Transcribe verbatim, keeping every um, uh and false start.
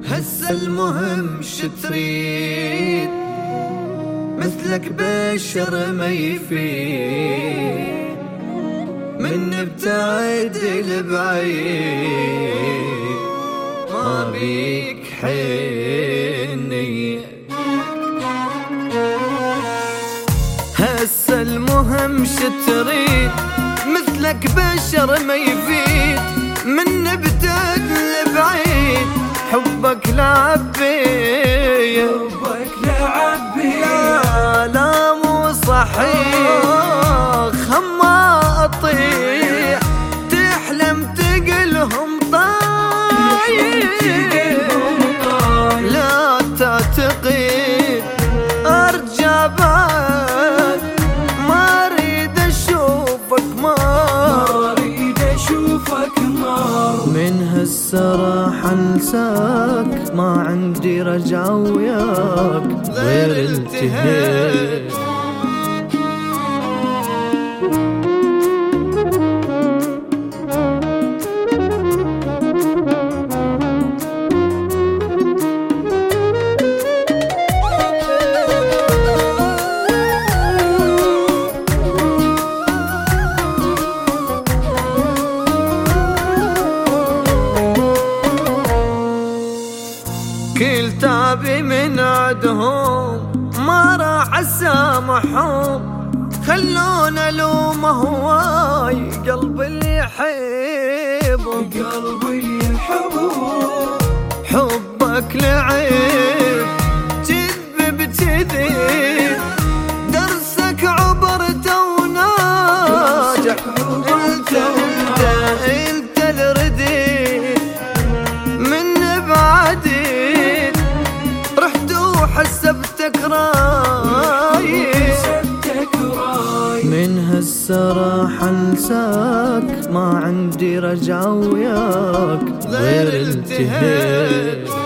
هسه المهم شتريد مثلك بشر ما يفيد، من ابتعد لبعيد ما بيك حنية. هسه المهم شتريد مثلك بشر ما يفيد، من ابتعد لبعيد حبك لعبي حبك لعبي لا لا مو صحيح، خما اطيح تحلم تقلهم طايح، لا تعتقد ارجع بعد ما اريد اشوفك مار، ما اريد اشوفك مار. من هالسراحة انساك ما عندي رجعة وياك غير التهاب. كل تعبي من عدهم ما راح اسامحهم، خلونا الوم هواي قلبي اللي يحبهم، قلبي اللي يحبهم. حبك لعب كذب بكذب، درسك عبرته وناجح، انت انت انت الرديد من بعدي رحت وحسبتك رايح، من هالسراحة انساك ما عندي رجعة وياك غير التهاب.